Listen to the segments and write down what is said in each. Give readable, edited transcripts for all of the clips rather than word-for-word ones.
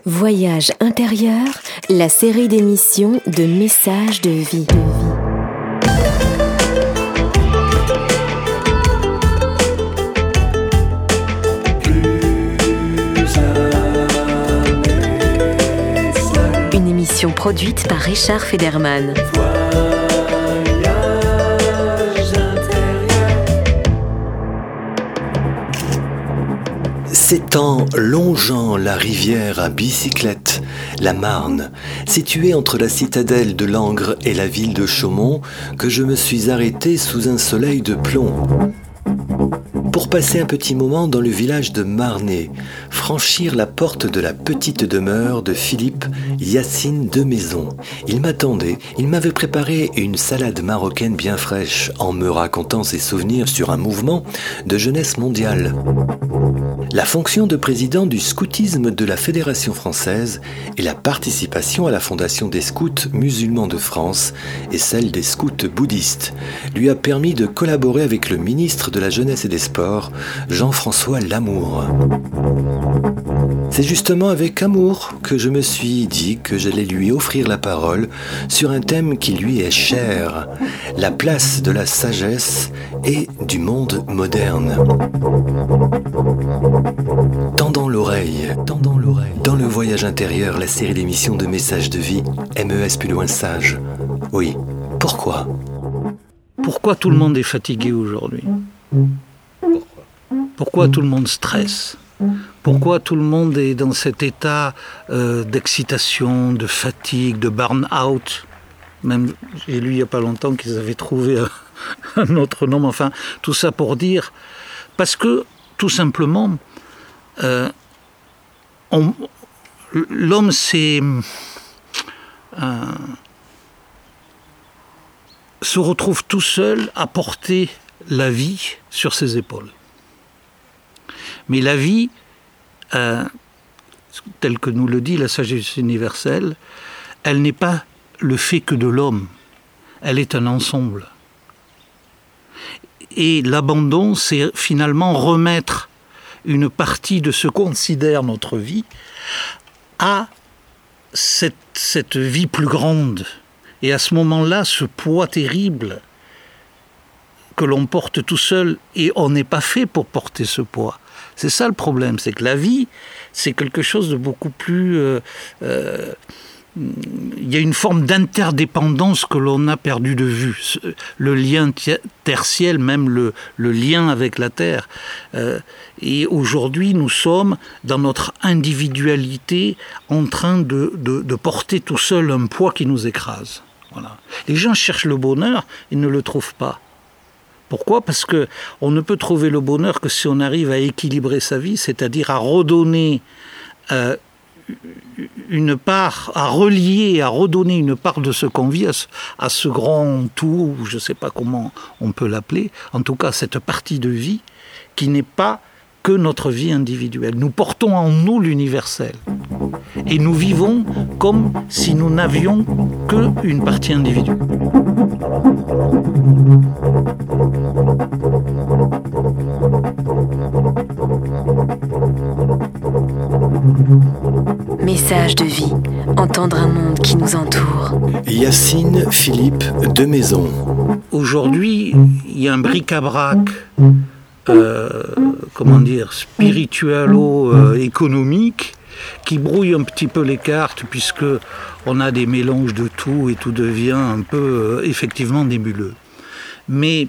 Voyage intérieur, la série d'émissions de messages de vie. Une émission produite par Richard Federman. C'est en longeant la rivière à bicyclette, la Marne, située entre la citadelle de Langres et la ville de Chaumont, que je me suis arrêté sous un soleil de plomb. Pour passer un petit moment dans le village de Marnay, franchir la porte de la petite demeure de Philippe Yacine de Maison. Il m'attendait, il m'avait préparé une salade marocaine bien fraîche en me racontant ses souvenirs sur un mouvement de jeunesse mondiale. La fonction de président du scoutisme de la Fédération française et la participation à la fondation des scouts musulmans de France et celle des scouts bouddhistes lui a permis de collaborer avec le ministre de la Jeunesse et des Sports, Jean-François Lamour. C'est justement avec amour que je me suis dit que j'allais lui offrir la parole sur un thème qui lui est cher, la place de la sagesse et du monde moderne. Tendons l'oreille, dans le voyage intérieur, la série d'émissions de messages de vie, MES plus loin sage. Oui, pourquoi ? Pourquoi tout le monde est fatigué aujourd'hui ? Pourquoi tout le monde stresse ? Pourquoi tout le monde est dans cet état d'excitation, de fatigue, de burn-out ? Même, j'ai lu il n'y a pas longtemps qu'ils avaient trouvé un autre nom. Enfin, tout ça pour dire... Parce que, tout simplement, l'homme se retrouve tout seul à porter la vie sur ses épaules. Mais la vie, telle que nous le dit la sagesse universelle, elle n'est pas le fait que de l'homme, elle est un ensemble. Et l'abandon, c'est finalement remettre une partie de ce qu'on considère notre vie à cette vie plus grande. Et à ce moment-là, ce poids terrible que l'on porte tout seul, et on n'est pas fait pour porter ce poids. C'est ça le problème, c'est que la vie, c'est quelque chose de beaucoup plus... il y a une forme d'interdépendance que l'on a perdu de vue. Le lien tertiel, même le lien avec la terre. Et aujourd'hui, nous sommes, dans notre individualité, en train de porter tout seul un poids qui nous écrase. Voilà. Les gens cherchent le bonheur, ils ne le trouvent pas. Pourquoi ? Parce qu'on ne peut trouver le bonheur que si on arrive à équilibrer sa vie, c'est-à-dire à redonner une part, à relier, à redonner une part de ce qu'on vit à ce grand tout, je ne sais pas comment on peut l'appeler, en tout cas cette partie de vie qui n'est pas que notre vie individuelle. Nous portons en nous l'universel. Et nous vivons comme si nous n'avions qu'une partie individuelle. Message de vie, entendre un monde qui nous entoure. Yacine Philippe de Maison. Aujourd'hui, il y a un bric-à-brac spiritualo-économique qui brouille un petit peu les cartes puisque on a des mélanges de tout et tout devient un peu effectivement nébuleux. Mais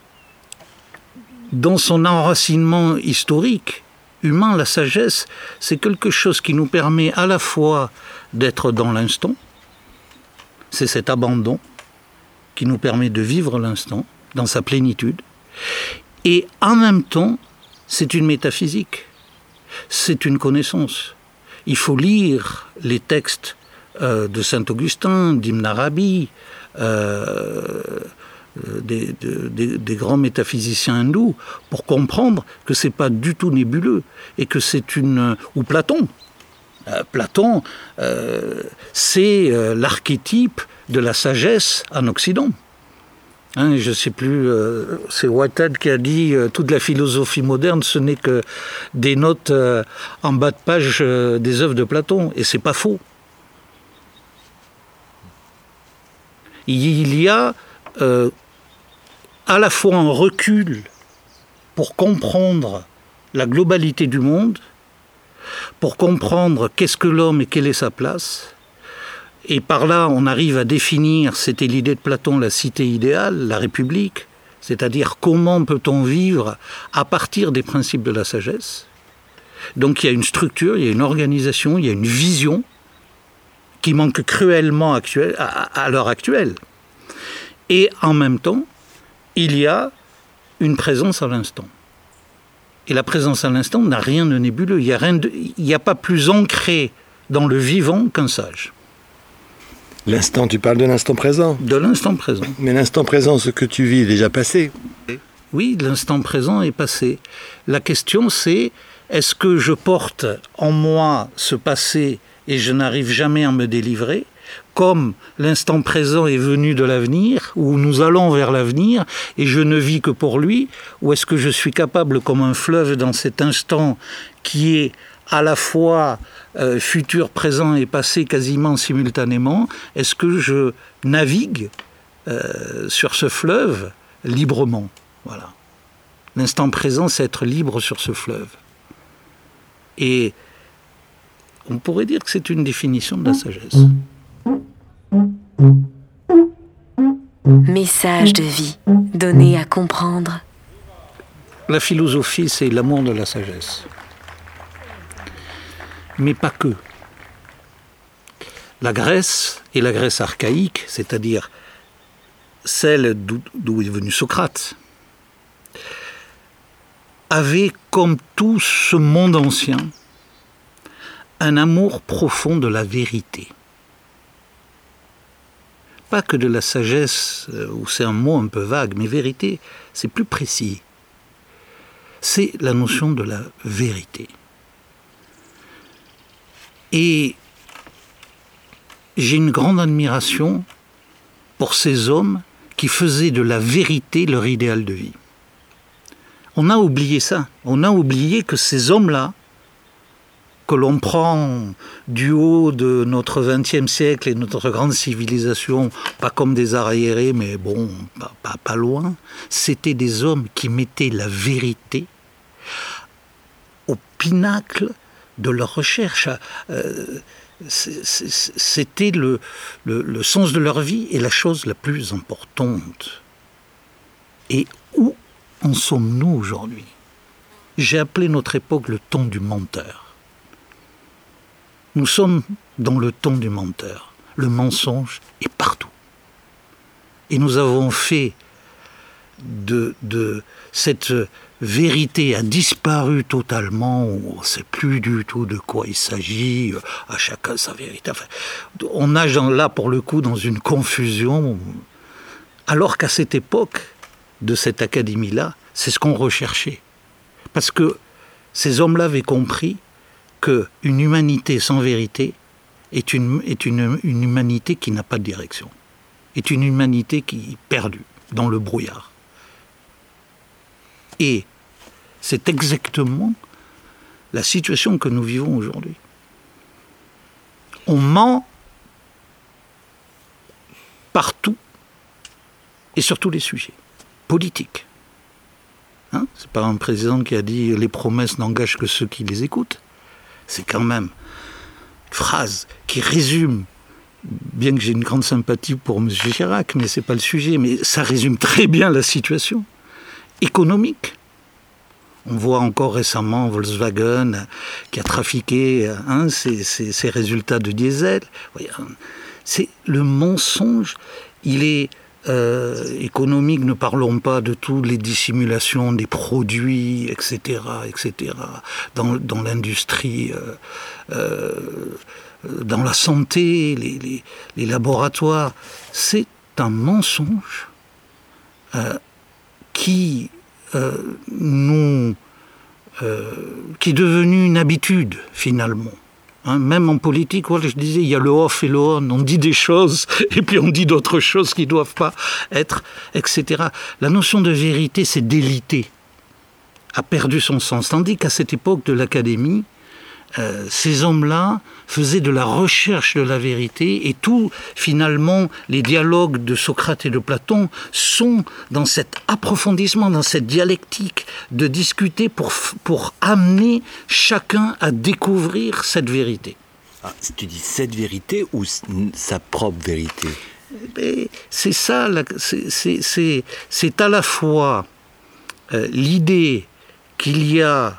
dans son enracinement historique, humain, la sagesse, c'est quelque chose qui nous permet à la fois d'être dans l'instant, c'est cet abandon qui nous permet de vivre l'instant dans sa plénitude, et en même temps, c'est une métaphysique, c'est une connaissance. Il faut lire les textes de Saint-Augustin, d'Ibn Arabi, des grands métaphysiciens hindous, pour comprendre que c'est pas du tout nébuleux, et que c'est ou Platon. Platon, c'est l'archétype de la sagesse en Occident. Je ne sais plus, c'est Whitehead qui a dit toute la philosophie moderne, ce n'est que des notes en bas de page des œuvres de Platon, et c'est pas faux. Il y a à la fois un recul pour comprendre la globalité du monde, pour comprendre qu'est-ce que l'homme et quelle est sa place. Et par là, on arrive à définir, c'était l'idée de Platon, la cité idéale, la République, c'est-à-dire comment peut-on vivre à partir des principes de la sagesse. Donc il y a une structure, il y a une organisation, il y a une vision qui manque cruellement à l'heure actuelle. Et en même temps, il y a une présence à l'instant. Et la présence à l'instant n'a rien de nébuleux. Il n'y a pas plus ancré dans le vivant qu'un sage. L'instant, tu parles de l'instant présent. De l'instant présent. Mais l'instant présent, ce que tu vis, est déjà passé. Oui, l'instant présent est passé. La question, c'est, est-ce que je porte en moi ce passé et je n'arrive jamais à me délivrer, comme l'instant présent est venu de l'avenir, où nous allons vers l'avenir, et je ne vis que pour lui, ou est-ce que je suis capable, comme un fleuve dans cet instant qui est à la fois futur, présent et passé quasiment simultanément, est-ce que je navigue sur ce fleuve librement? Voilà. L'instant présent, c'est être libre sur ce fleuve. Et on pourrait dire que c'est une définition de la sagesse. Message de vie, donné à comprendre. La philosophie, c'est l'amour de la sagesse. Mais pas que. La Grèce, et la Grèce archaïque, c'est-à-dire celle d'où est venu Socrate, avait, comme tout ce monde ancien, un amour profond de la vérité. Pas que de la sagesse, où c'est un mot un peu vague, mais vérité, c'est plus précis. C'est la notion de la vérité. Et j'ai une grande admiration pour ces hommes qui faisaient de la vérité leur idéal de vie. On a oublié ça. On a oublié que ces hommes-là, que l'on prend du haut de notre XXe siècle et notre grande civilisation, pas comme des arriérés, mais bon, pas loin, c'était des hommes qui mettaient la vérité au pinacle de leur recherche. C'était le sens de leur vie et la chose la plus importante. Et où en sommes-nous aujourd'hui? J'ai appelé notre époque le temps du menteur. Nous sommes dans le temps du menteur. Le mensonge est partout. Et nous avons fait de cette vérité a disparu totalement, on ne sait plus du tout de quoi il s'agit, à chacun sa vérité. Enfin, on nage là, pour le coup, dans une confusion, alors qu'à cette époque de cette académie-là, c'est ce qu'on recherchait. Parce que ces hommes-là avaient compris qu'une humanité sans vérité est une humanité qui n'a pas de direction, est une humanité qui est perdue dans le brouillard. Et c'est exactement la situation que nous vivons aujourd'hui. On ment partout et sur tous les sujets politiques. C'est pas un président qui a dit « les promesses n'engagent que ceux qui les écoutent ». C'est quand même une phrase qui résume, bien que j'ai une grande sympathie pour M. Chirac, mais c'est pas le sujet, mais ça résume très bien la situation économique. On voit encore récemment Volkswagen qui a trafiqué ses résultats de diesel. C'est le mensonge. Il est économique, ne parlons pas de toutes les dissimulations des produits, etc., dans l'industrie, dans la santé, les laboratoires. C'est un mensonge qui est devenu une habitude, finalement. Hein, même en politique, voilà, je disais, il y a le off et le on. On dit des choses et puis on dit d'autres choses qui ne doivent pas être, etc. La notion de vérité, c'est délité, a perdu son sens. Tandis qu'à cette époque de l'académie, ces hommes-là faisaient de la recherche de la vérité et tout, finalement, les dialogues de Socrate et de Platon sont dans cet approfondissement, dans cette dialectique de discuter pour amener chacun à découvrir cette vérité. Ah, tu dis cette vérité ou sa propre vérité? C'est ça, c'est à la fois l'idée qu'il y a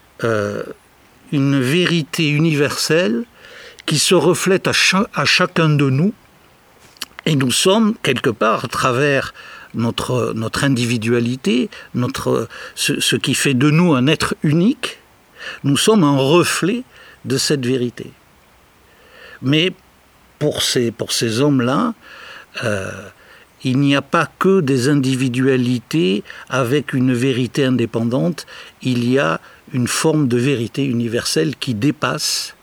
une vérité universelle qui se reflète à chacun de nous, et nous sommes, quelque part, à travers notre individualité, ce qui fait de nous un être unique, nous sommes un reflet de cette vérité. Mais pour ces hommes-là, il n'y a pas que des individualités avec une vérité indépendante, il y a une forme de vérité universelle qui dépasse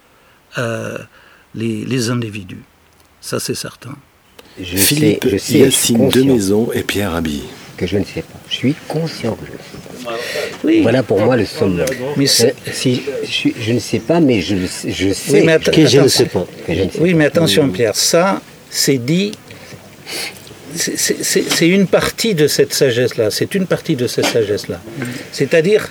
les individus. Ça, c'est certain. Philippe Yacine Demaison et Pierre Rabhi. Que je ne sais pas. Je suis conscient que je ne sais pas. Oui. Voilà pour moi le summum. Mais je ne sais pas, mais je sais que je ne sais pas. Oui, mais attention Pierre, ça, c'est dit... C'est une partie de cette sagesse-là. C'est une partie de cette sagesse-là. C'est-à-dire,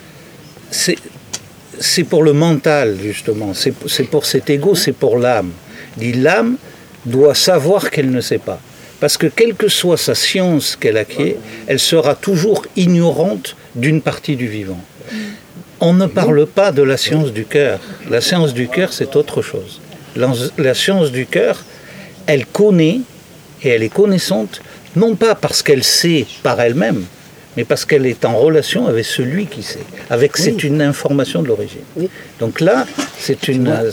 c'est pour le mental, justement. C'est pour cet ego, c'est pour l'âme. L'âme doit savoir qu'elle ne sait pas. Parce que quelle que soit sa science qu'elle acquiert, elle sera toujours ignorante d'une partie du vivant. On ne parle pas de la science du cœur. La science du cœur, c'est autre chose. La science du cœur, elle connaît et elle est connaissante, non pas parce qu'elle sait par elle-même, mais parce qu'elle est en relation avec celui qui sait. C'est une information de l'origine. Oui. Donc là, c'est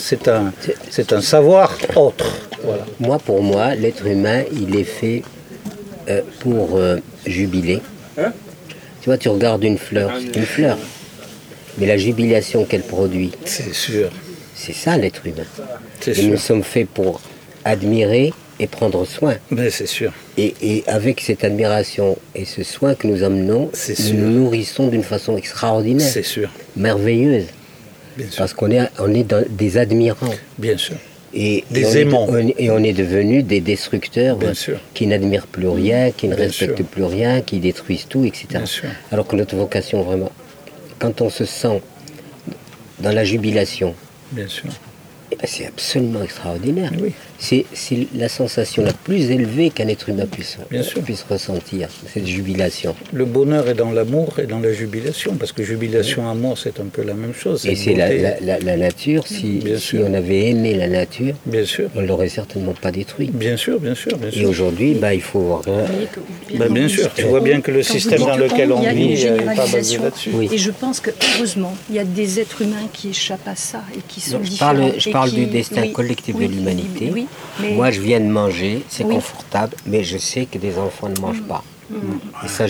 un savoir autre. Voilà. Moi, pour moi, l'être humain, il est fait pour jubiler. Tu vois, tu regardes une fleur, c'est une fleur. Mais la jubilation qu'elle produit, c'est sûr. C'est ça l'être humain. Nous sommes faits pour admirer et prendre soin. Mais c'est sûr. Et avec cette admiration et ce soin que nous amenons, nous nourrissons d'une façon extraordinaire. C'est sûr. Merveilleuse. Bien sûr. Parce qu'on est des admirants. Bien sûr. Et des aimants. Et on est devenus des destructeurs qui n'admirent plus rien, qui ne respectent plus rien, qui détruisent tout, etc. Bien sûr. Alors que notre vocation, vraiment, quand on se sent dans la jubilation, bien sûr. C'est absolument extraordinaire. Oui. C'est la sensation la plus élevée qu'un être humain puisse ressentir, cette jubilation. Le bonheur est dans l'amour et dans la jubilation, parce que jubilation, amour, c'est un peu la même chose. Et c'est la nature, si on avait aimé la nature, on ne l'aurait certainement pas détruit. Bien sûr, bien sûr. Bien sûr. Et aujourd'hui, il faut voir... bien sûr, tu vois bien que le système dans lequel on vit n'est pas basé là-dessus. Oui. Et je pense que, heureusement, il y a des êtres humains qui échappent à ça et qui sont différents. Je parle du destin collectif de l'humanité. Oui, mais... Moi, je viens de manger, c'est confortable, mais je sais que des enfants ne mangent pas. Et ça,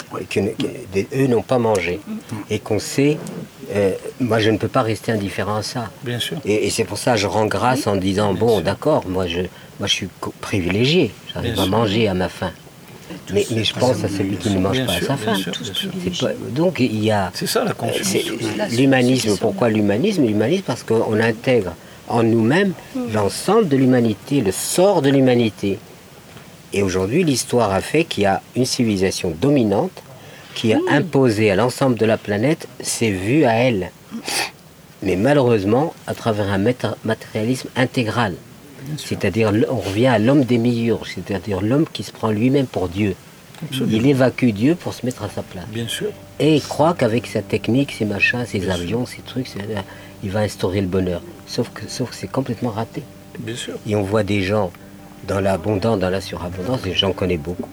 eux n'ont pas mangé. Et qu'on sait, moi, je ne peux pas rester indifférent à ça. Bien sûr. Et c'est pour ça que je rends grâce en disant, bon, d'accord, moi, je suis privilégié, j'arrive à manger à ma faim. Mais je pense à celui qui ne mange pas à sa faim. Donc, il y a... C'est ça la conscience. L'humanisme, pourquoi l'humanisme? L'humanisme parce qu'on intègre en nous-mêmes l'ensemble de l'humanité, le sort de l'humanité. Et aujourd'hui, l'histoire a fait qu'il y a une civilisation dominante qui a imposé à l'ensemble de la planète ses vues à elle. Mais malheureusement, à travers un matérialisme intégral. C'est-à-dire, on revient à l'homme démiurge, c'est-à-dire l'homme qui se prend lui-même pour Dieu. Absolument. Il évacue Dieu pour se mettre à sa place. Bien sûr. Et il croit qu'avec sa technique, ses machins, ses avions, ses trucs, il va instaurer le bonheur. Sauf que c'est complètement raté. Bien sûr. Et on voit des gens dans l'abondance, dans la surabondance, et j'en connais beaucoup.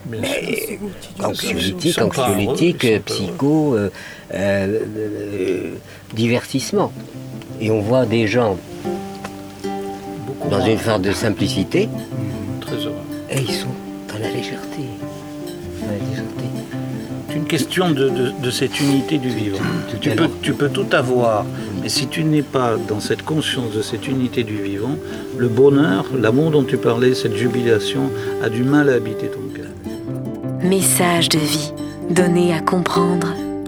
Anxiolytique, psycho, divertissement. Et on voit des gens dans une forme de simplicité, très heureux. Et ils sont dans la légèreté. C'est une question de cette unité du vivant. Tu peux tout avoir Mais si tu n'es pas dans cette conscience de cette unité du vivant, le bonheur, l'amour dont tu parlais, cette jubilation, a du mal à habiter ton cœur. Message de vie, donné à comprendre.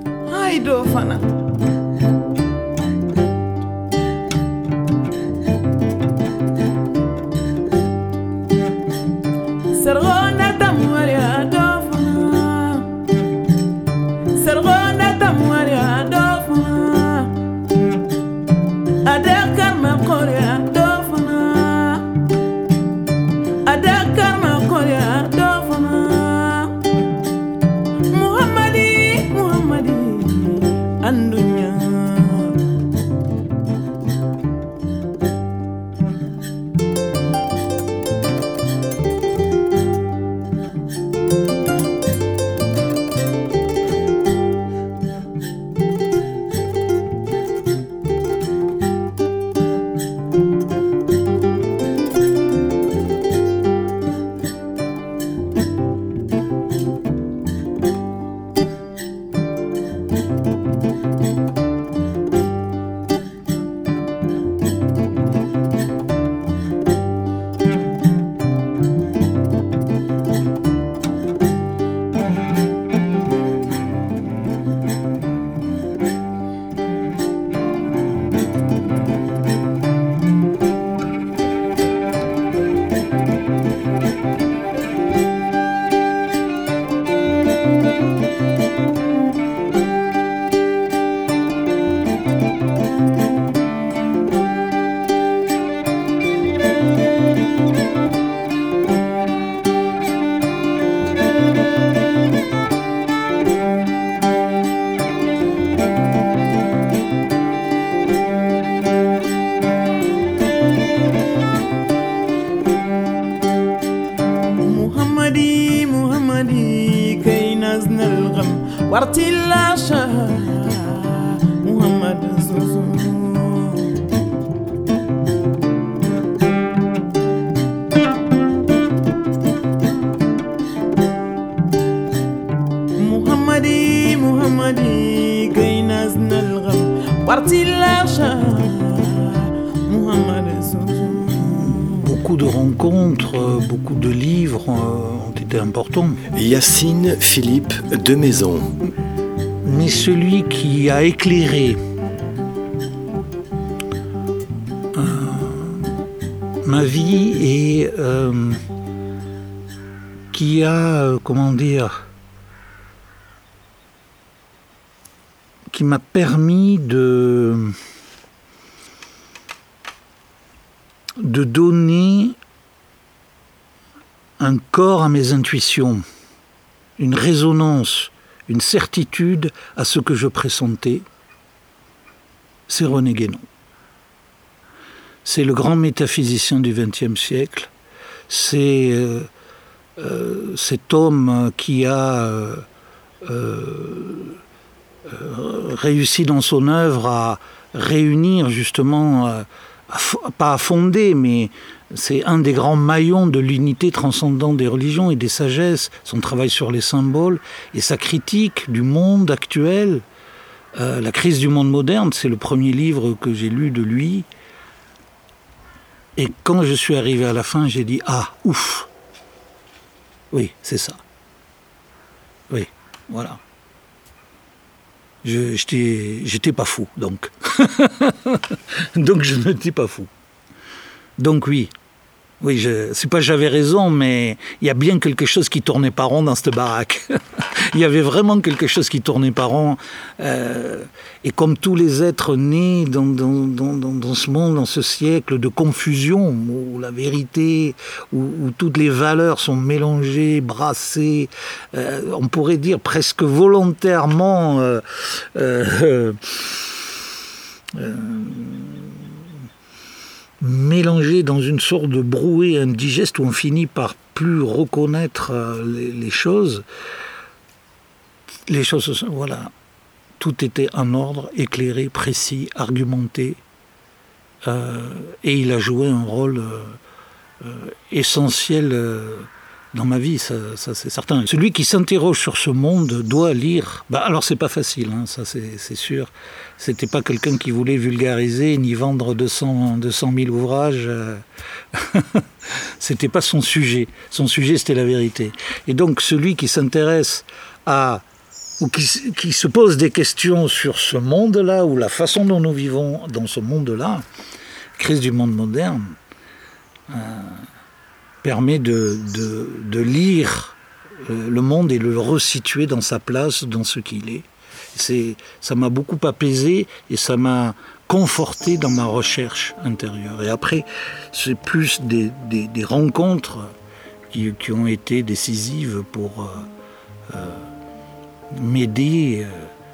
Beaucoup de rencontres, beaucoup de livres ont été importants. Yacine Philippe Demaison. Mais celui qui a éclairé ma vie et qui a, qui m'a permis de donner un corps à mes intuitions, une résonance, une certitude à ce que je pressentais, c'est René Guénon. C'est le grand métaphysicien du XXe siècle. C'est cet homme qui a réussi dans son œuvre à réunir justement, pas à fonder, mais c'est un des grands maillons de l'unité transcendante des religions et des sagesses, son travail sur les symboles et sa critique du monde actuel. La crise du monde moderne, c'est le premier livre que j'ai lu de lui. Et quand je suis arrivé à la fin, j'ai dit « Ah, ouf !» Oui, c'est ça. Oui, voilà. J'étais pas fou, donc. Donc je n'étais pas fou. Donc oui, c'est pas que j'avais raison, mais il y a bien quelque chose qui tournait pas rond dans cette baraque. Il y avait vraiment quelque chose qui tournait pas rond. Et comme tous les êtres nés dans ce monde, dans ce siècle de confusion, où la vérité, où toutes les valeurs sont mélangées, brassées, on pourrait dire presque volontairement mélangées dans une sorte de brouet indigeste où on finit par plus reconnaître les choses. Les choses, voilà, tout était en ordre, éclairé, précis, argumenté, et il a joué un rôle essentiel dans ma vie, ça c'est certain. Celui qui s'interroge sur ce monde doit lire. Alors c'est pas facile, hein, ça c'est sûr. C'était pas quelqu'un qui voulait vulgariser ni vendre 200 000 ouvrages. C'était pas son sujet. Son sujet, c'était la vérité. Et donc celui qui s'intéresse ou qui se pose des questions sur ce monde-là, ou la façon dont nous vivons dans ce monde-là, crise du monde moderne, permet de lire le monde et le resituer dans sa place, dans ce qu'il est. Ça m'a beaucoup apaisé et ça m'a conforté dans ma recherche intérieure. Et après, c'est plus des rencontres qui ont été décisives pour m'aider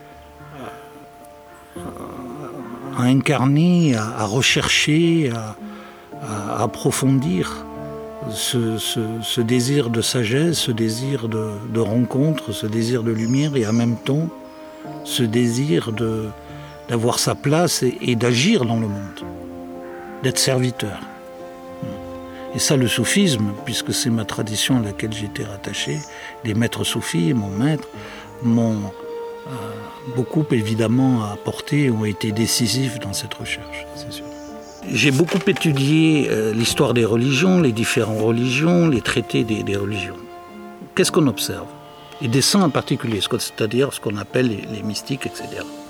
à incarner, à rechercher, à approfondir ce désir de sagesse, ce désir de rencontre, ce désir de lumière, et en même temps ce désir d'avoir sa place et d'agir dans le monde, d'être serviteur. Et ça, le soufisme, puisque c'est ma tradition à laquelle j'étais rattaché, les maîtres soufis, mon maître, m'ont beaucoup évidemment apporté, ont été décisifs dans cette recherche, c'est sûr. J'ai beaucoup étudié l'histoire des religions, les différentes religions, les traités des religions. Qu'est-ce qu'on observe? Et des saints en particulier, c'est-à-dire ce qu'on appelle les mystiques, etc.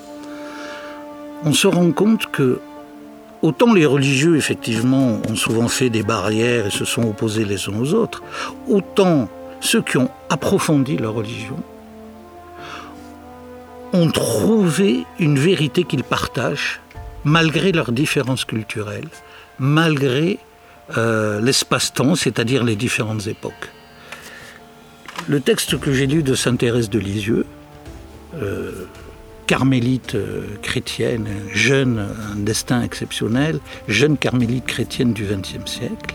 On se rend compte que autant les religieux, effectivement, ont souvent fait des barrières et se sont opposés les uns aux autres, autant ceux qui ont approfondi leur religion ont trouvé une vérité qu'ils partagent, malgré leurs différences culturelles, malgré l'espace-temps, c'est-à-dire les différentes époques. Le texte que j'ai lu de Sainte Thérèse de Lisieux, carmélite chrétienne, jeune, un destin exceptionnel, jeune carmélite chrétienne du XXe siècle,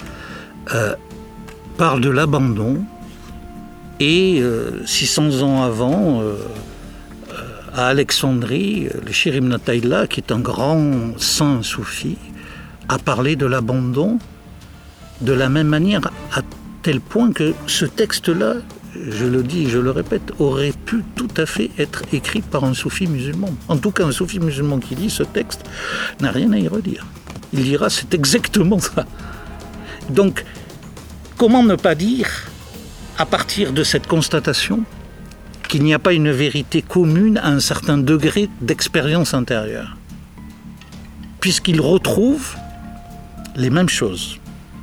parle de l'abandon, et 600 ans avant, à Alexandrie, le Shir Ibn Tayla, qui est un grand saint soufi, a parlé de l'abandon de la même manière, à tel point que ce texte-là, je le dis et je le répète, aurait pu tout à fait être écrit par un soufi musulman. En tout cas, un soufi musulman qui lit ce texte n'a rien à y redire. Il dira, c'est exactement ça. Donc, comment ne pas dire, à partir de cette constatation, qu'il n'y a pas une vérité commune à un certain degré d'expérience intérieure, puisqu'il retrouve les mêmes choses.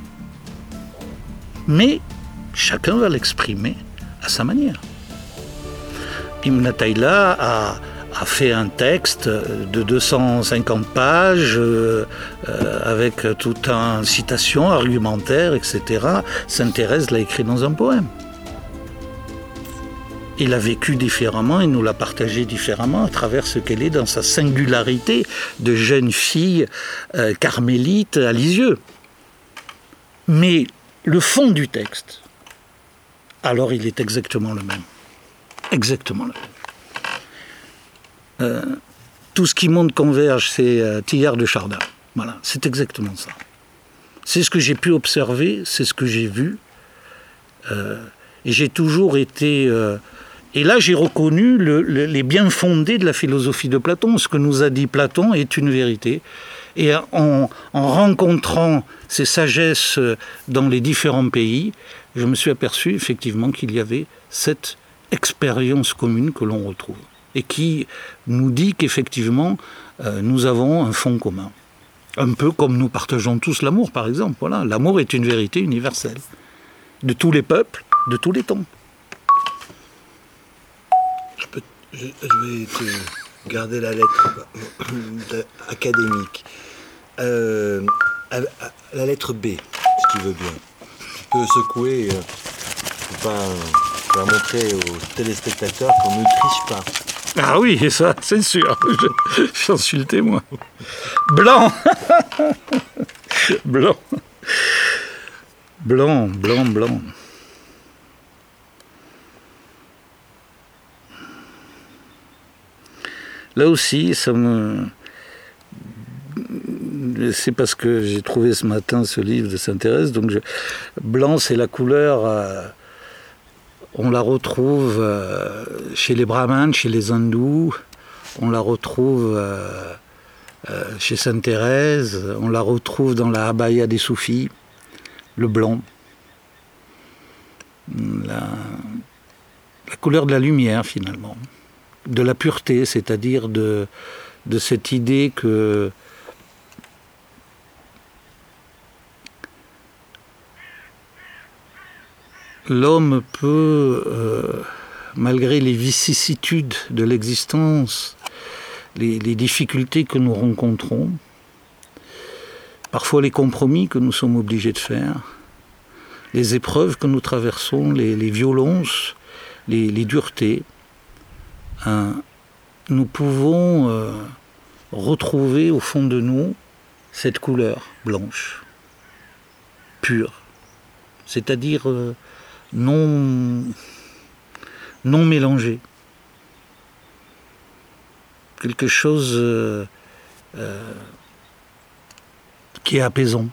Mais chacun va l'exprimer à sa manière. Ibn Tayla a fait un texte de 250 pages avec toute une citation argumentaire, etc. Sainte Thérèse l'a écrit dans un poème. Il a vécu différemment, il nous l'a partagé différemment à travers ce qu'elle est dans sa singularité de jeune fille carmélite à Lisieux. Mais le fond du texte, alors il est exactement le même. Exactement le même. Tout ce qui monte converge, c'est Teilhard de Chardin. Voilà, c'est exactement ça. C'est ce que j'ai pu observer, c'est ce que j'ai vu. Et j'ai toujours été... et là, j'ai reconnu les biens fondés de la philosophie de Platon. Ce que nous a dit Platon est une vérité. Et en rencontrant ces sagesses dans les différents pays, je me suis aperçu effectivement qu'il y avait cette expérience commune que l'on retrouve. Et qui nous dit qu'effectivement, nous avons un fond commun. Un peu comme nous partageons tous l'amour, par exemple. Voilà, l'amour est une vérité universelle. De tous les peuples, de tous les temps. Je vais te garder la lettre académique. La lettre B, si tu veux bien. Tu peux secouer, pour pas montrer aux téléspectateurs qu'on ne triche pas. Ah oui, et ça, c'est sûr. J'en suis le témoin. Blanc. Blanc. Blanc, blanc, blanc. Là aussi, ça me... c'est parce que j'ai trouvé ce matin ce livre de Sainte-Thérèse. Donc blanc, c'est la couleur. On la retrouve chez les brahmanes, chez les hindous. On la retrouve chez Sainte-Thérèse. On la retrouve dans la abaya des soufis. Le blanc. La couleur de la lumière, finalement. De la pureté, c'est-à-dire de cette idée que l'homme peut, malgré les vicissitudes de l'existence, les difficultés que nous rencontrons, parfois les compromis que nous sommes obligés de faire, les épreuves que nous traversons, les violences, les duretés, nous pouvons retrouver au fond de nous cette couleur blanche, pure, c'est-à-dire non mélangée. Quelque chose qui est apaisant,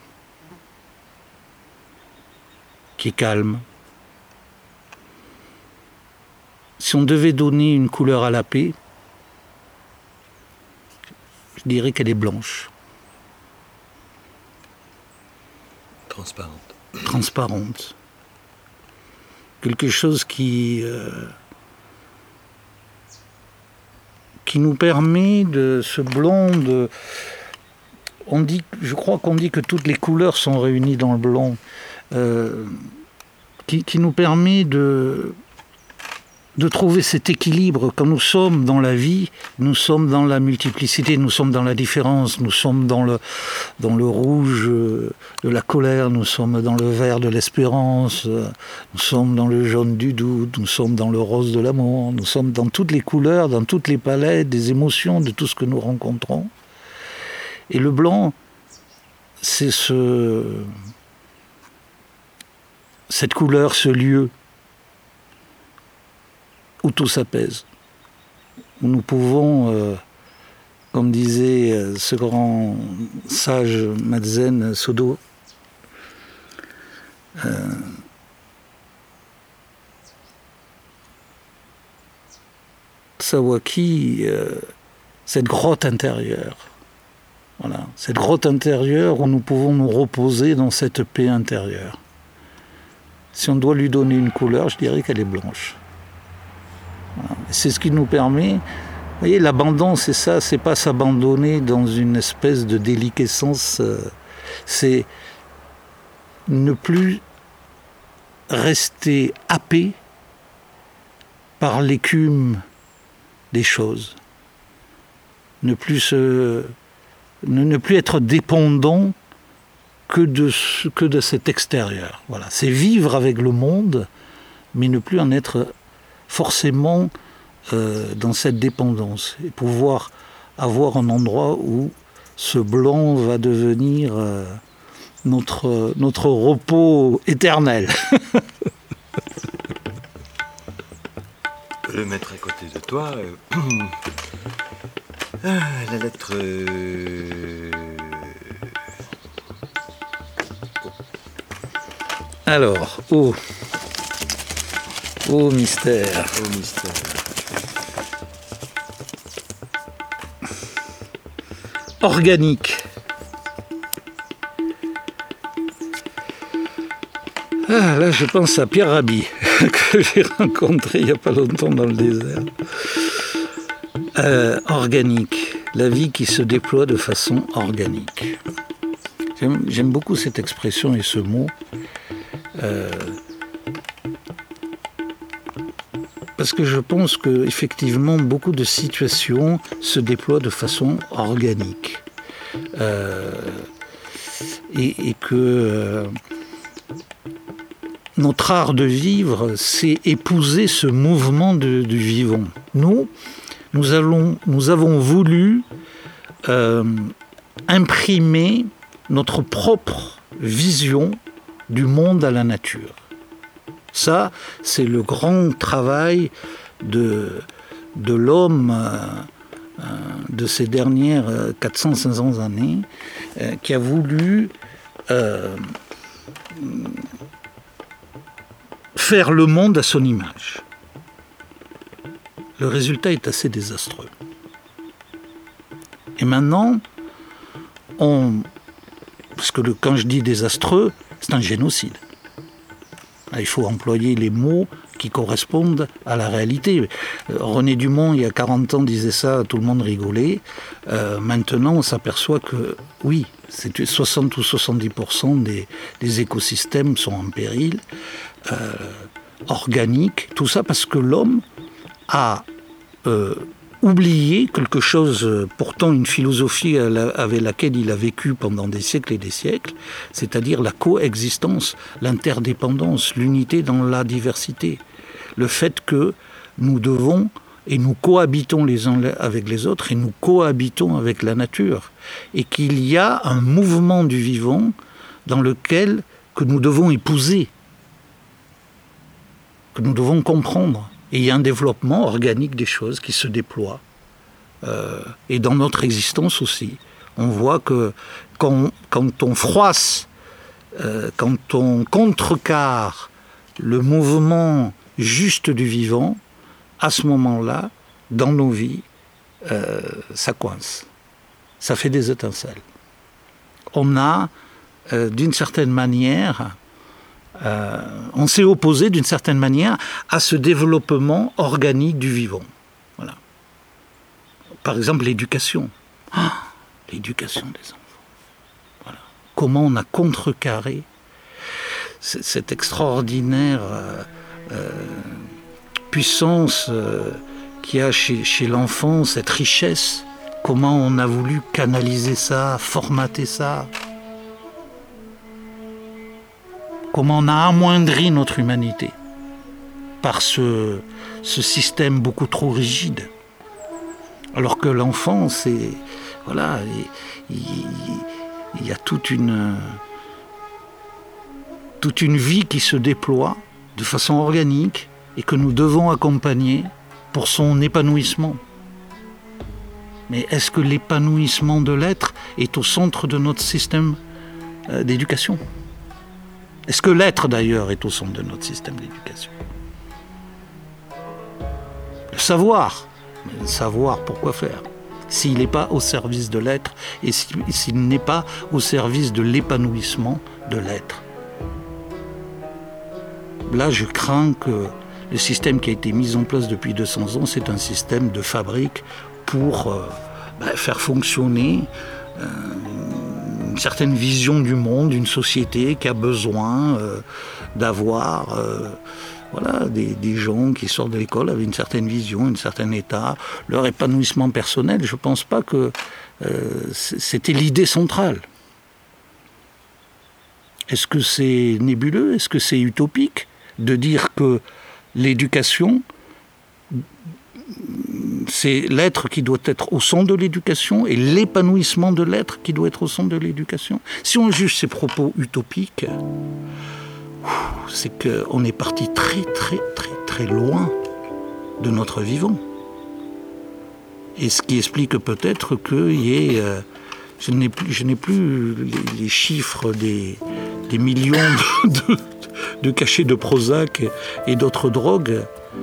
qui est calme. Si on devait donner une couleur à la paix, je dirais qu'elle est blanche. Transparente. Quelque chose qui nous permet de ce blanc de... je crois qu'on dit que toutes les couleurs sont réunies dans le blanc, qui nous permet de trouver cet équilibre. Quand nous sommes dans la vie, nous sommes dans la multiplicité, nous sommes dans la différence, nous sommes dans le rouge de la colère, nous sommes dans le vert de l'espérance, nous sommes dans le jaune du doute, nous sommes dans le rose de l'amour, nous sommes dans toutes les couleurs, dans toutes les palettes des émotions, de tout ce que nous rencontrons. Et le blanc, c'est cette couleur, ce lieu où tout s'apaise, où nous pouvons, comme disait ce grand sage Mazen Sodo, Sawaki, cette grotte intérieure. Voilà, cette grotte intérieure où nous pouvons nous reposer dans cette paix intérieure. Si on doit lui donner une couleur, je dirais qu'elle est blanche. Voilà. C'est ce qui nous permet... Vous voyez, l'abandon, c'est ça, c'est pas s'abandonner dans une espèce de déliquescence, c'est ne plus rester happé par l'écume des choses. Ne plus être dépendant que de cet extérieur. Voilà. C'est vivre avec le monde, mais ne plus en être forcément dans cette dépendance. Et pouvoir avoir un endroit où ce blanc va devenir notre repos éternel. Le mettre à côté de toi. La lettre. Alors, oh mystère. Oh mystère. Organique. Ah, là, je pense à Pierre Rabhi, que j'ai rencontré il n'y a pas longtemps dans le désert. Organique. La vie qui se déploie de façon organique. J'aime beaucoup cette expression et ce mot. Parce que je pense qu'effectivement, beaucoup de situations se déploient de façon organique. Et que notre art de vivre, c'est épouser ce mouvement du vivant. Nous avons voulu imprimer notre propre vision du monde à la nature. Ça, c'est le grand travail de l'homme de ces dernières 400-500 années, qui a voulu faire le monde à son image. Le résultat est assez désastreux. Et maintenant, parce que quand je dis désastreux, c'est un génocide. Il faut employer les mots qui correspondent à la réalité. René Dumont, il y a 40 ans, disait ça, tout le monde rigolait. Maintenant, on s'aperçoit que, oui, 60 ou 70% des écosystèmes sont en péril, organiques, tout ça parce que l'homme a oublié quelque chose, pourtant une philosophie avec laquelle il a vécu pendant des siècles et des siècles, c'est-à-dire la coexistence, l'interdépendance, l'unité dans la diversité. Le fait que nous devons et nous cohabitons les uns avec les autres et nous cohabitons avec la nature. Et qu'il y a un mouvement du vivant dans lequel que nous devons épouser, que nous devons comprendre. Et il y a un développement organique des choses qui se déploie. Et dans notre existence aussi. On voit que quand on froisse, quand on contrecarre le mouvement juste du vivant, à ce moment-là, dans nos vies, ça coince. Ça fait des étincelles. On a, d'une certaine manière, on s'est opposé d'une certaine manière à ce développement organique du vivant. Voilà. Par exemple, l'éducation. L'éducation des enfants. Voilà. Comment on a contrecarré cette extraordinaire puissance qu'il y a chez l'enfant, cette richesse. Comment on a voulu canaliser ça, formater ça. Comment on a amoindri notre humanité par ce système beaucoup trop rigide. Alors que l'enfant, c'est... Voilà, il y a toute une vie qui se déploie de façon organique et que nous devons accompagner pour son épanouissement. Mais est-ce que l'épanouissement de l'être est au centre de notre système d'éducation ? Est-ce que l'être, d'ailleurs, est au centre de notre système d'éducation ? Le savoir. Mais le savoir, pourquoi faire ? S'il n'est pas au service de l'être et s'il n'est pas au service de l'épanouissement de l'être. Là, je crains que le système qui a été mis en place depuis 200 ans, c'est un système de fabrique pour faire fonctionner une certaine vision du monde, d'une société qui a besoin d'avoir des gens qui sortent de l'école avec une certaine vision, un certain état, leur épanouissement personnel. Je ne pense pas que c'était l'idée centrale. Est-ce que c'est nébuleux ? Est-ce que c'est utopique de dire que l'éducation, c'est l'être qui doit être au centre de l'éducation et l'épanouissement de l'être qui doit être au centre de l'éducation ? Si on juge ces propos utopiques, c'est qu'on est parti très très très très loin de notre vivant. Et ce qui explique peut-être qu'il y ait... je n'ai plus les chiffres des millions de cachets de Prozac et d'autres drogues.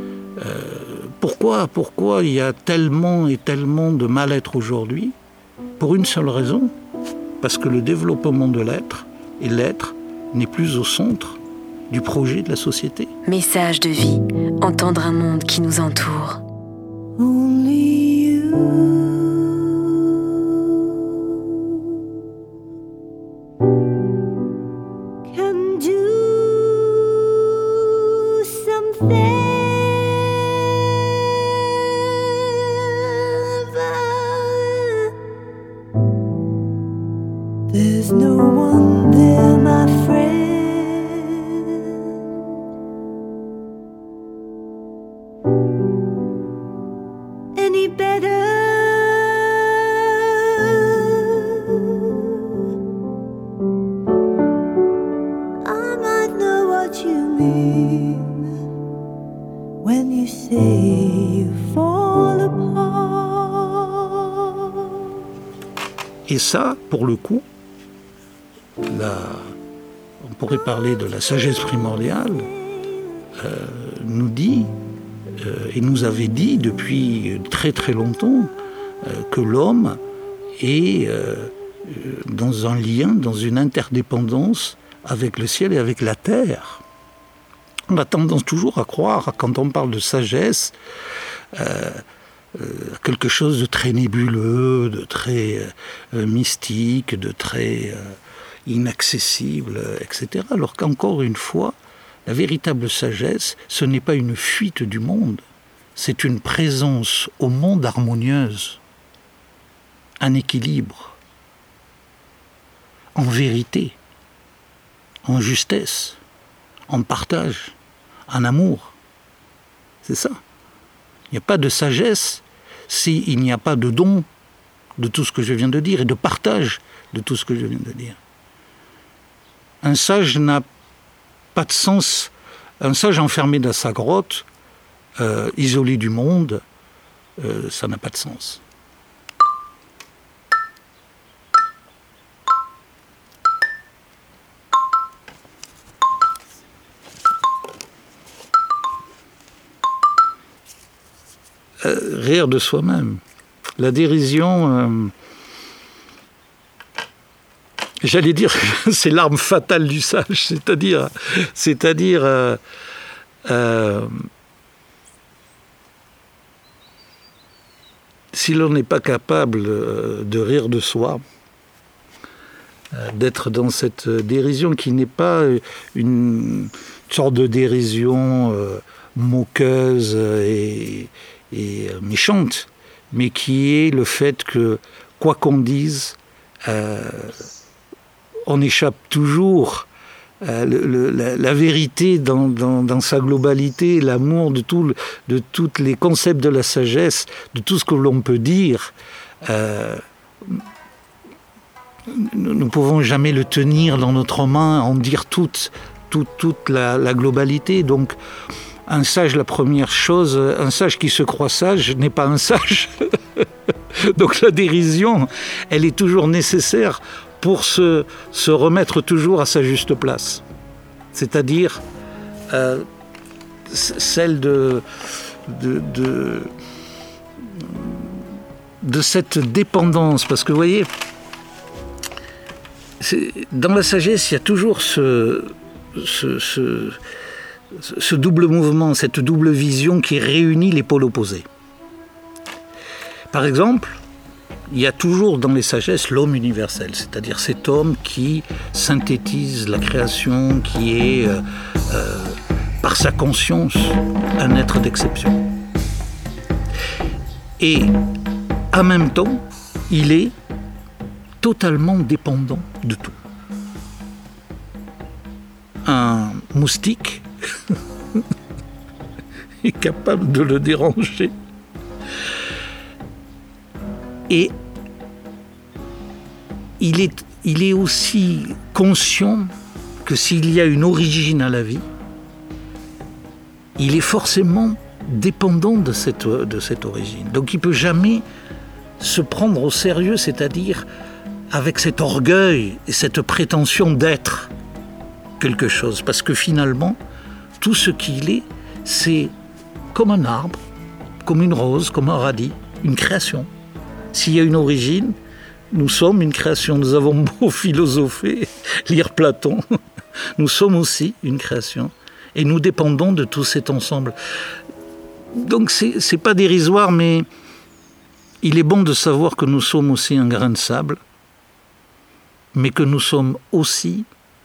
Pourquoi il y a tellement et tellement de mal-être aujourd'hui ? Pour une seule raison, parce que le développement de l'être et l'être n'est plus au centre du projet de la société. Message de vie, entendre un monde qui nous entoure. Only you can do something. There's no one there, my friend, any better. I might know what you mean when you say you fall apart. Et ça, pour le coup, on pourrait parler de la sagesse primordiale, nous dit, et nous avait dit depuis très très longtemps, que l'homme est dans un lien, dans une interdépendance avec le ciel et avec la terre. On a tendance toujours à croire, quand on parle de sagesse, quelque chose de très nébuleux, de très mystique, de très inaccessible, etc. Alors qu'encore une fois, la véritable sagesse, ce n'est pas une fuite du monde, c'est une présence au monde harmonieuse, un équilibre, en vérité, en justesse, en partage, en amour. C'est ça. Il n'y a pas de sagesse s'il n'y a pas de don de tout ce que je viens de dire et de partage de tout ce que je viens de dire. Un sage n'a pas de sens. Un sage enfermé dans sa grotte, isolé du monde, ça n'a pas de sens. Rire de soi-même. La dérision, j'allais dire, c'est l'arme fatale du sage, c'est-à-dire si l'on n'est pas capable de rire de soi, d'être dans cette dérision qui n'est pas une sorte de dérision moqueuse et méchante, mais qui est le fait que, quoi qu'on dise, on échappe toujours la vérité dans sa globalité, l'amour de tous les concepts de la sagesse, de tout ce que l'on peut dire. Nous ne pouvons jamais le tenir dans notre main, en dire toute la globalité. Donc, un sage, la première chose, un sage qui se croit sage n'est pas un sage. Donc la dérision, elle est toujours nécessaire pour se remettre toujours à sa juste place. C'est-à-dire celle de cette dépendance. Parce que vous voyez, dans la sagesse, il y a toujours ce double mouvement, cette double vision qui réunit les pôles opposés. Par exemple, il y a toujours dans les sagesses l'homme universel, c'est-à-dire cet homme qui synthétise la création, qui est, par sa conscience, un être d'exception. Et en même temps, il est totalement dépendant de tout. Un moustique est capable de le déranger. Et il est aussi conscient que s'il y a une origine à la vie, il est forcément dépendant de cette origine. Donc il ne peut jamais se prendre au sérieux, c'est-à-dire avec cet orgueil et cette prétention d'être quelque chose. Parce que finalement, tout ce qu'il est, c'est comme un arbre, comme une rose, comme un radis, une création. S'il y a une origine, nous sommes une création. Nous avons beau philosopher, lire Platon, nous sommes aussi une création. Et nous dépendons de tout cet ensemble. Donc c'est pas dérisoire, mais il est bon de savoir que nous sommes aussi un grain de sable, mais que nous sommes aussi...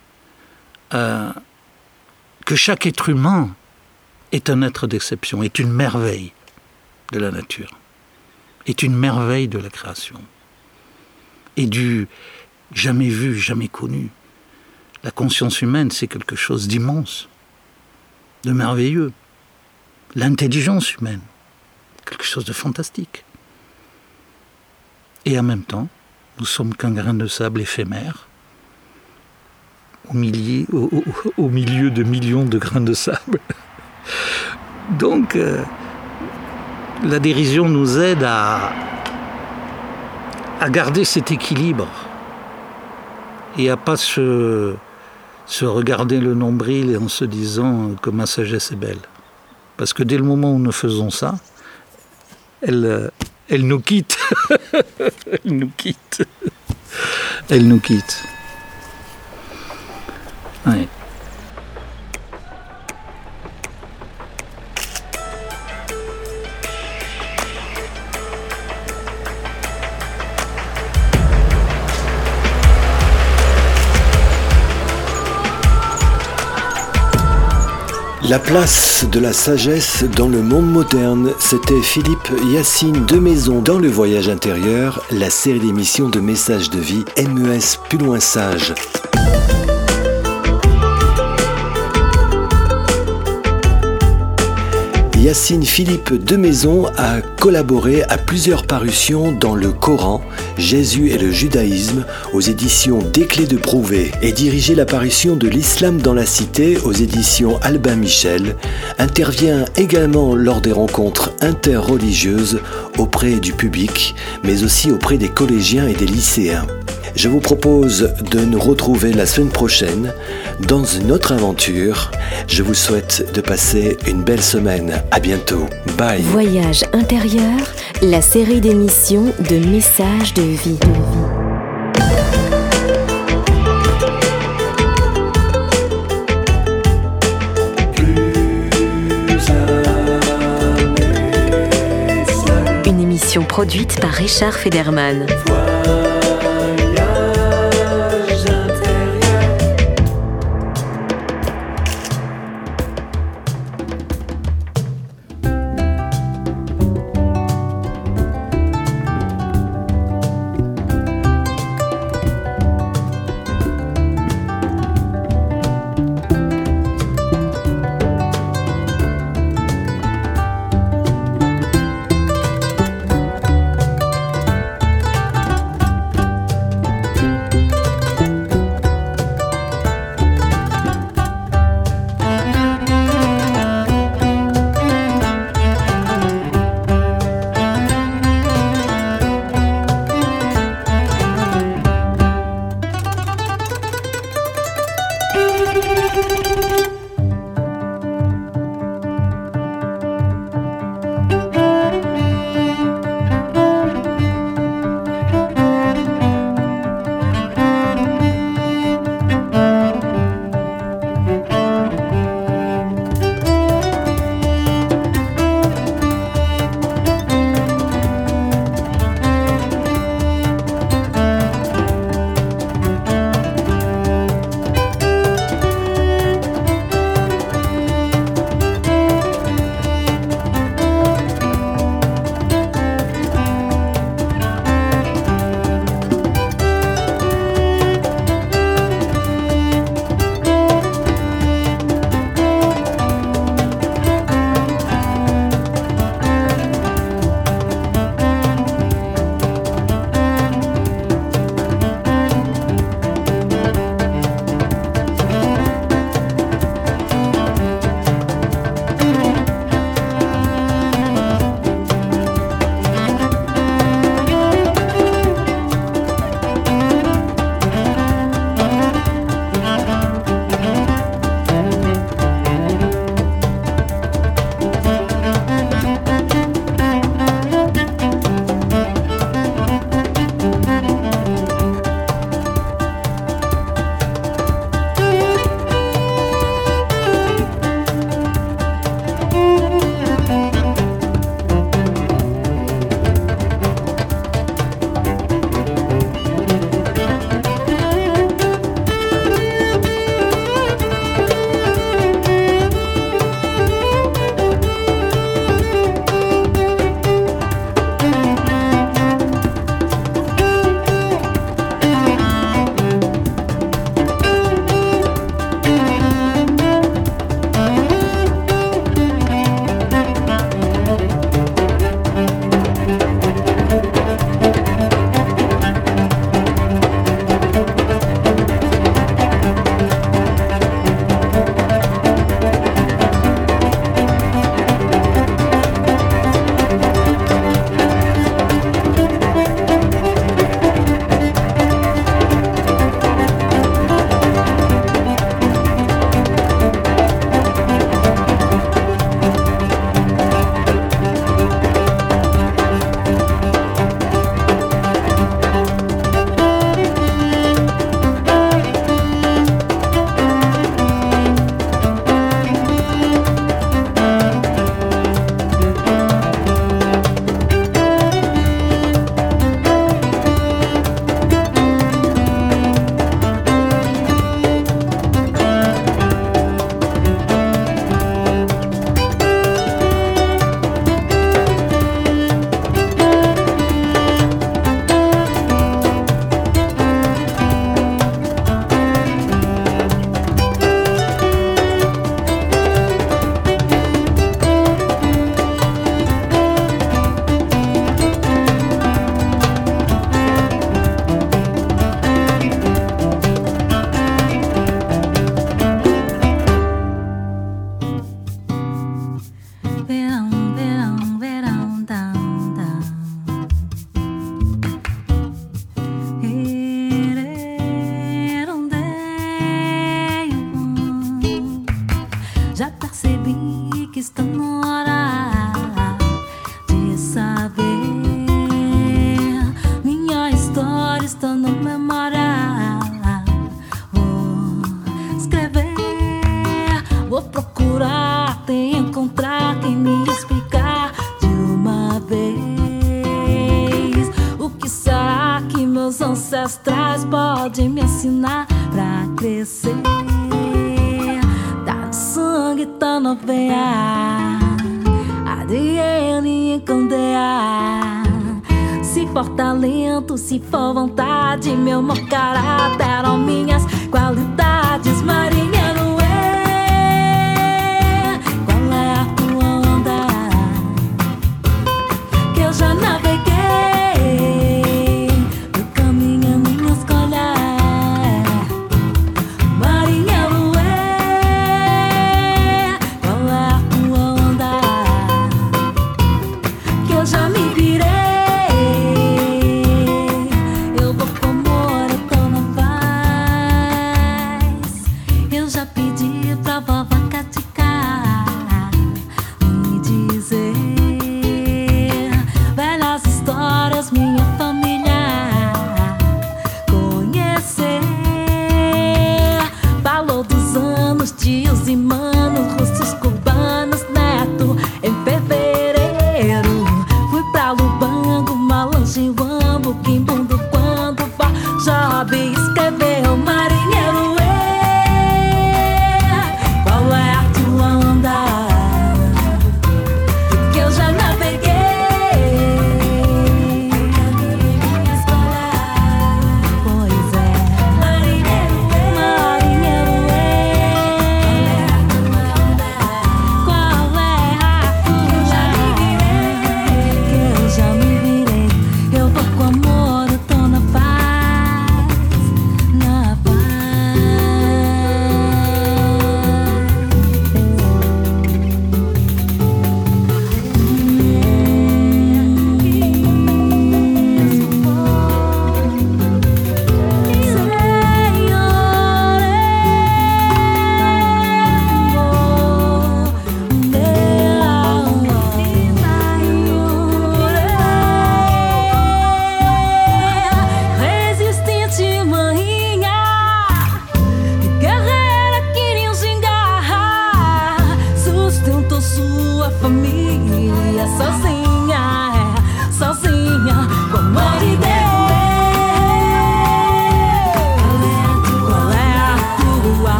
que chaque être humain est un être d'exception, est une merveille de la nature, est une merveille de la création, et du jamais vu, jamais connu. La conscience humaine, c'est quelque chose d'immense, de merveilleux. L'intelligence humaine, quelque chose de fantastique. Et en même temps, nous sommes qu'un grain de sable éphémère, au milieu de millions de grains de sable. Donc, la dérision nous aide à à garder cet équilibre et à pas se regarder le nombril en se disant que ma sagesse est belle. Parce que dès le moment où nous faisons ça, elle nous quitte. Elle nous quitte. Elle nous quitte. Ouais. La place de la sagesse dans le monde moderne, c'était Philippe Yacine Demaison dans Le Voyage intérieur, la série d'émissions de messages de vie MES plus loin sage. Yacine Philippe Demaison a collaboré à plusieurs parutions dans le Coran, Jésus et le judaïsme aux éditions Des Clés de Prouvé et dirigé l'apparition de l'islam dans la cité aux éditions Albin Michel, intervient également lors des rencontres interreligieuses auprès du public, mais aussi auprès des collégiens et des lycéens. Je vous propose de nous retrouver la semaine prochaine dans une autre aventure. Je vous souhaite de passer une belle semaine. À bientôt. Bye. Voyage intérieur, la série d'émissions de messages de vie. Une émission produite par Richard Federman. Já percebi que está na hora de saber. Minha história está na memória. Vou escrever, vou procurar, te encontrar quem me explicar de uma vez. O que será que meus ancestrais podem me ensinar pra crescer? Tá no sangue, tá na veia, ADN em candeia. Se for talento, se for vontade, meu amor, caráter ou minhas qualidades. Marinheiro, qual é a tua onda? Que eu já naveguei, meu caminho é minha escolha. Marinheiro, qual é a tua onda? Que eu já me virei. Eu vou como eu tô na paz. Eu já pedi pra vovó Cati